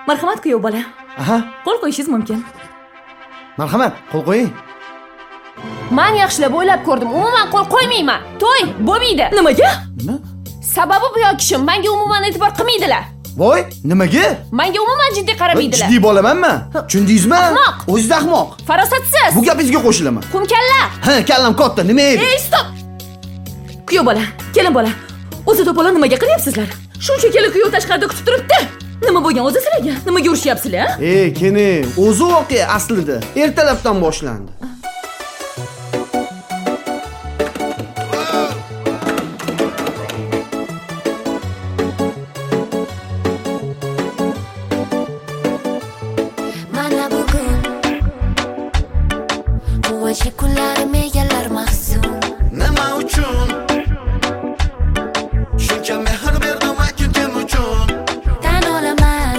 Marhamat kuyov bola. Aha, Qo'l qo'yishingiz mumkin. marhamat, qo'l qo'ying. Men yaxshilab o'ylab ko'rdim. Umuman qo'l qo'ymayman. To'y bo'lmaydi. Nimaga? Nima? Sababi bu kishim menga umuman e'tibor qilmaydilar. Voy, nimaga? Menga umuman jiddiy qaramaydilar. Jiddiy bolamanmi? Tushundingizmi? Ahmoq. O'ziz ahmoq. Farosatsiz. Bu gapingizga qo'shilaman. Qumkalla. Ha, kallam katta, nima edi? Ey, stop! Kuyov bola, kelin bola. O'zi to'polon nimaga qilyapsizlar? Shuncha kelin kuyov tashqarida kutib turibdi. Nima bo'lgan o'zi sizlarga? Nimaga urushyapsizlar? Ey, keni, o'zi voqea aslida ertalabdan boshlandi. Mana bugun quvonchli kunlarim egallar mahzun. Nima uchun? Shuncha mehr berdim kim uchun? Tan olaman,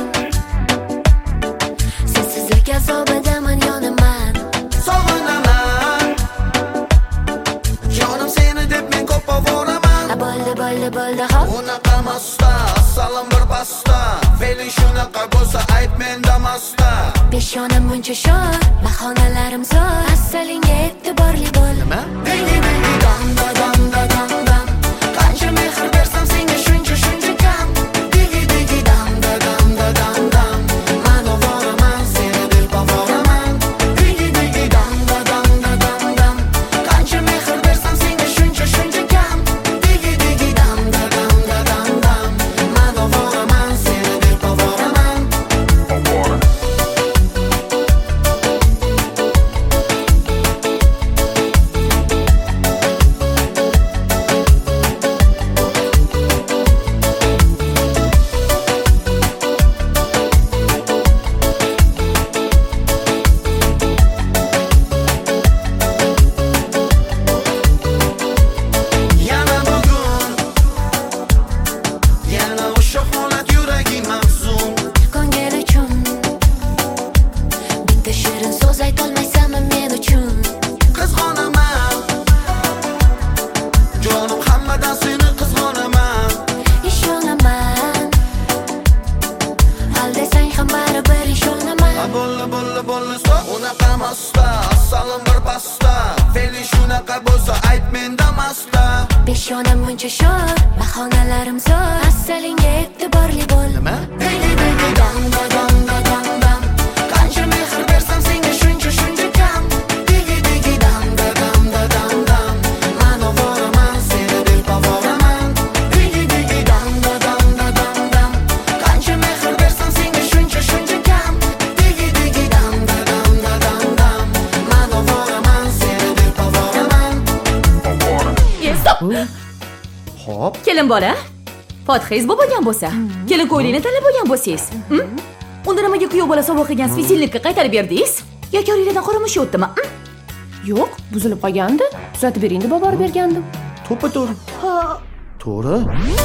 sensizlik azobidaman, yonaman. Sog'inaman. Jonim seni deb men ko'p ovoraman. Bo'ldi hop. Unaqa masta, salom bir pasta. Fe'ling shunaqa bo'lsa ayt menda masta. Peshonam muncha sho'r, bahonalarim zo'r. Asalingga e'tiborli bo'l. Nima? Dam da dam da dam dam. Qancha mehr bersam senga shuncha kam. Digi dam da dam da dam dam. Men ovoraman, seni deb ovoraman. Digi dam da dam da dam dam. Qancha mehr bersam senga shuncha kam. Digi dam da dam da dam dam. Men ovoraman, seni deb ovoraman. Yana bugun, yana o'sha holat yuragim mahzun. Ko'ngil uchun bitta shirin so'z aytolmaysanmi men uchun? Qizg'onaman, jonim hammadan seni qizg'onaman. Ishonaman, hal desang ham baribir ishonaman. Bo'lla stop. Unaqa masta, salom bir pasta. Fe'ling shunaqa bo'lsa ayt menda masta. Peshonam muncha sho'r, bahonalarim zo'r. Asalingga e'tiborli bo'l. Nima? Dam da dam da dam dam. Qancha mehr bersam senga shuncha kam. Digi dam da dam da dam dam. Men ovoraman, seni deb ovoraman. Digi dam da dam da dam dam. Qancha mehr bersam senga shuncha kam. Digi dam da dam da dam dam. Men ovoraman, seni deb ovoraman. Ey, stop! Xo'p, Kelin bola. Fotihangiz bo'lgan bo'lsa, kelin ko'ylakni tanlab olgan bo'lsangiz, unda nimaga kuyov bola sovg'a qilgan svisilnikka qaytarib berdingiz? Yoki oringlardan qoramushi o'tdimi? Yo'q, buzilib qolgandi. Tuzatib bering deb olib bergandim. to'ppa-to'g'ri. To'g'ri.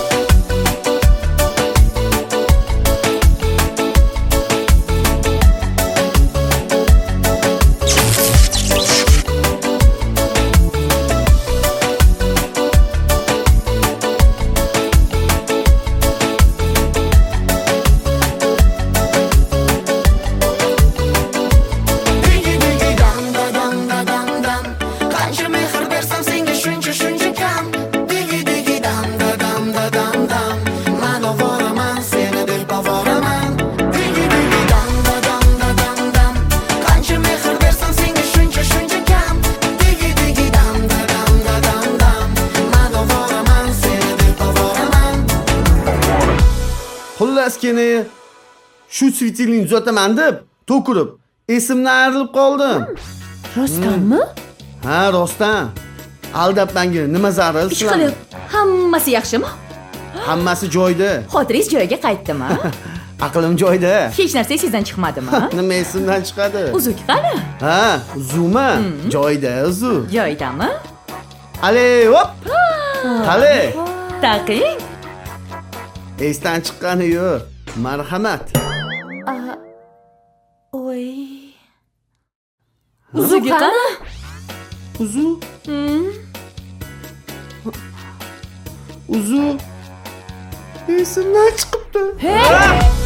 Digi dam da dam da dam dam. Qancha mehr bersam senga shuncha kam. Digi dam da dam da dam dam. Men ovoraman, seni deb ovoraman. Digi dam da dam da dam dam. Qancha mehr bersam senga shuncha kam. Digi dam da dam da dam dam. Men ovoraman, seni deb ovoraman. Xullas keni, shu svitilni tuzataman deb to'kirib, esimdan ayrilib qoldim. Rostdanmi? Ha, rostdan. Aldab menga nima zaril? Ish qilib, hammasi yaxshimi? Hammasi joyida. Xotiringiz joyiga qaytdimi? Aqlim joyida. Hech narsa esingizdan chiqmadimi? Nima esimdan chiqadi? Uzuk qani? Ha, uzuma. Joyida uzu. Joyidami? Ale, hop. Qale. Taqing. Esdan chiqqani yo'q. Marhamat. Oy. Uzugi qani? Uzu. Uzu. Esimdan chiqibdi. Hey!